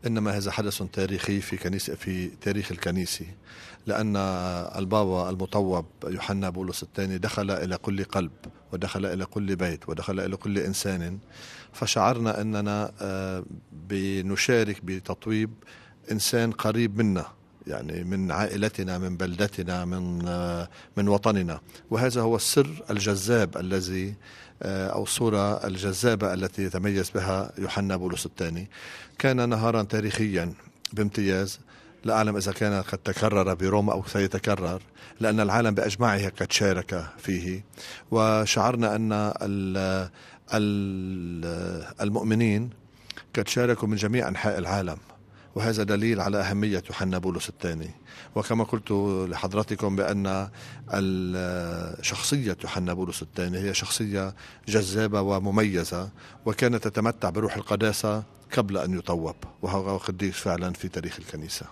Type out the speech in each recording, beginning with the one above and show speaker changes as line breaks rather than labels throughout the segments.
إنما هذا حدث تاريخي في تاريخ الكنيسة، لأن البابا المطوب يوحنا بولس الثاني دخل إلى كل قلب، ودخل إلى كل بيت، ودخل إلى كل إنسان. فشعرنا أننا بنشارك بتطويب إنسان قريب منا، يعني من عائلتنا، من بلدتنا، من وطننا. وهذا هو السر الجذاب الذي أو الصورة الجذابة التي يتميز بها يوحنا بولس الثاني. كان نهارا تاريخيا بامتياز، لا أعلم إذا كان قد تكرر بروما أو سيتكرر، لأن العالم بأجمعه قد شارك فيه. وشعرنا أن المؤمنين قد شاركوا من جميع أنحاء العالم، وهذا دليل على أهمية يوحنا بولس الثاني. وكما قلت لحضراتكم بأن شخصية يوحنا بولس الثاني هي شخصية جذابة ومميزة، وكانت تتمتع بروح القداسة قبل أن يطوب، وهو قديس فعلا في تاريخ الكنيسة.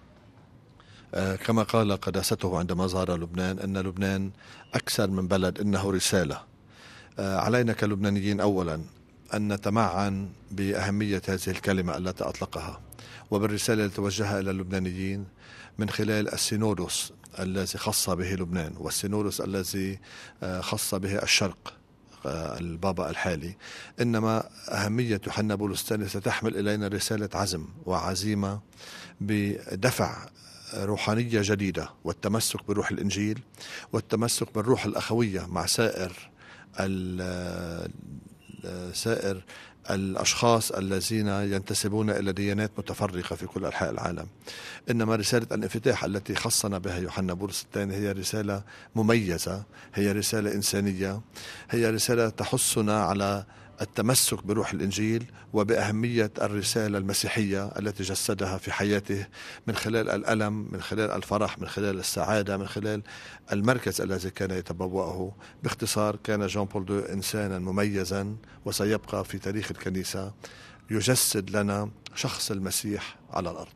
كما قال قداسته عندما زار لبنان أن لبنان أكثر من بلد، إنه رسالة. علينا كلبنانيين أولا أن نتمعن بأهمية هذه الكلمة التي أطلقها، وبالرسالة التي توجهها إلى اللبنانيين من خلال السينودوس الذي خص به لبنان، والسينودوس الذي خص به الشرق البابا الحالي. إنما أهمية يوحنا بولس الثاني ستحمل إلينا رسالة عزم وعزيمة بدفع روحانية جديدة، والتمسك بروح الإنجيل، والتمسك بالروح الأخوية مع سائر الأشخاص الذين ينتسبون إلى ديانات متفرقة في كل أنحاء العالم. إنما رسالة الانفتاح التي خصنا بها يوحنا بولس الثاني هي رسالة مميزة، هي رسالة إنسانية، هي رسالة تحثنا على التمسك بروح الإنجيل وبأهمية الرسالة المسيحية التي جسدها في حياته من خلال الألم، من خلال الفرح، من خلال السعادة، من خلال المركز الذي كان يتبوأه. باختصار، كان جون بول دو إنسانا مميزا، وسيبقى في تاريخ الكنيسة يجسد لنا شخص المسيح على الأرض.